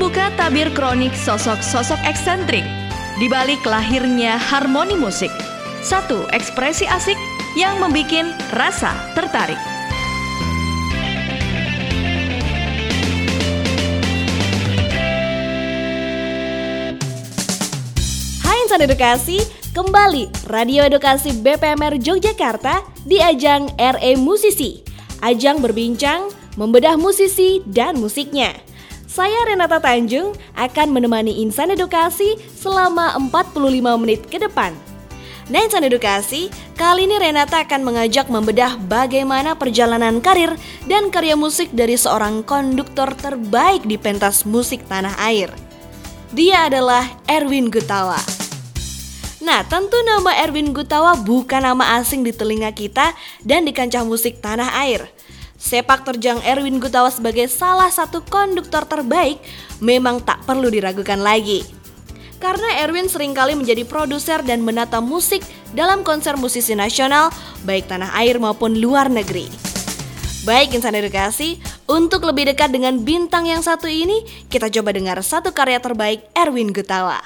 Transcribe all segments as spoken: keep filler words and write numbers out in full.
membuka tabir kronik sosok-sosok eksentrik di balik lahirnya harmoni musik. Satu ekspresi asik yang membikin rasa tertarik. Hai insan edukasi, kembali Radio Edukasi B P M R Yogyakarta di ajang R E Musisi. Ajang berbincang, membedah musisi dan musiknya. Saya Renata Tanjung akan menemani insan edukasi selama empat puluh lima menit ke depan. Nah insan edukasi, kali ini Renata akan mengajak membedah bagaimana perjalanan karir dan karya musik dari seorang konduktor terbaik di pentas musik tanah air. Dia adalah Erwin Gutawa. Nah tentu nama Erwin Gutawa bukan nama asing di telinga kita dan di kancah musik tanah air. Sepak terjang Erwin Gutawa sebagai salah satu konduktor terbaik memang tak perlu diragukan lagi. Karena Erwin seringkali menjadi produser dan menata musik dalam konser musisi nasional baik tanah air maupun luar negeri. Baik insan edukasi, untuk lebih dekat dengan bintang yang satu ini, kita coba dengar satu karya terbaik Erwin Gutawa.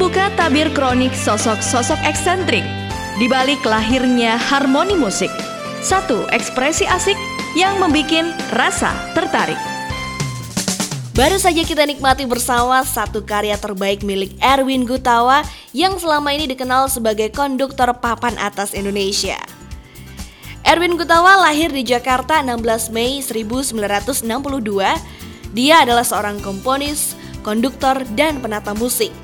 membuka tabir kronik sosok-sosok eksentrik di balik lahirnya harmoni musik. Satu ekspresi asik yang membuat rasa tertarik. Baru saja kita nikmati bersama satu karya terbaik milik Erwin Gutawa yang selama ini dikenal sebagai konduktor papan atas Indonesia. Erwin Gutawa lahir di Jakarta enam belas Mei seribu sembilan ratus enam puluh dua. Dia adalah seorang komponis, konduktor, dan penata musik.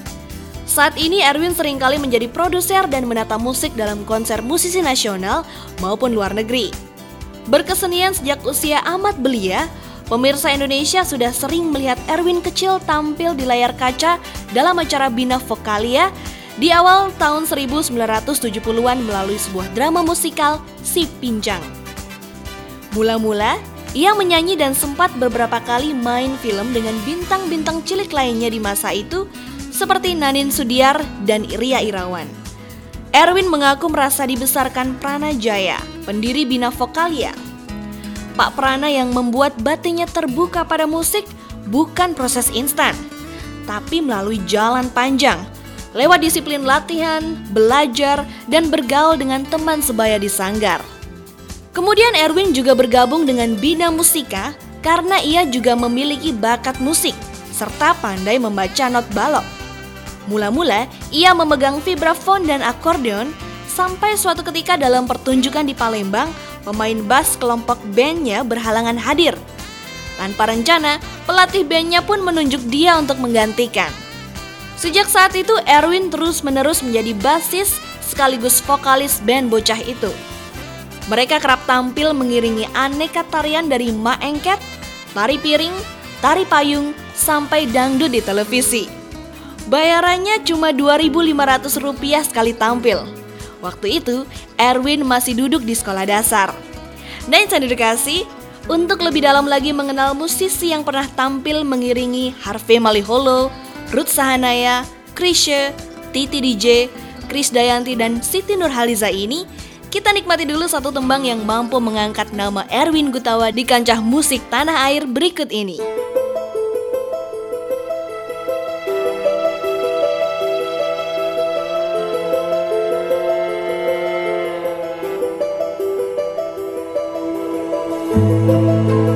Saat ini Erwin seringkali menjadi produser dan menata musik dalam konser musisi nasional maupun luar negeri. Berkesenian sejak usia amat belia, pemirsa Indonesia sudah sering melihat Erwin kecil tampil di layar kaca dalam acara Bina Vokalia di awal tahun seribu sembilan ratus tujuh puluhan melalui sebuah drama musikal Si Pinjang. Mula-mula, ia menyanyi dan sempat beberapa kali main film dengan bintang-bintang cilik lainnya di masa itu seperti Nanin Sudiar dan Ria Irawan. Erwin mengaku merasa dibesarkan Prana Jaya, pendiri Bina Vokalia. Pak Prana yang membuat batinnya terbuka pada musik bukan proses instan, tapi melalui jalan panjang, lewat disiplin latihan, belajar, dan bergaul dengan teman sebaya di sanggar. Kemudian Erwin juga bergabung dengan Bina Musika karena ia juga memiliki bakat musik, serta pandai membaca not balok. Mula-mula ia memegang vibrafon dan akordeon, sampai suatu ketika dalam pertunjukan di Palembang, pemain bass kelompok bandnya berhalangan hadir. Tanpa rencana, pelatih bandnya pun menunjuk dia untuk menggantikan. Sejak saat itu, Erwin terus-menerus menjadi bassis sekaligus vokalis band bocah itu. Mereka kerap tampil mengiringi aneka tarian dari Ma Engket, tari piring, tari payung, sampai dangdut di televisi. Bayarannya cuma dua ribu lima ratus rupiah sekali tampil. Waktu itu, Erwin masih duduk di sekolah dasar. Dan Insan Edukasi, untuk lebih dalam lagi mengenal musisi yang pernah tampil mengiringi Harvey Maliholo, Ruth Sahanaya, Chrisye, Titi D J, Krisdayanti, dan Siti Nurhaliza ini, kita nikmati dulu satu tembang yang mampu mengangkat nama Erwin Gutawa di kancah musik tanah air berikut ini. Thank you.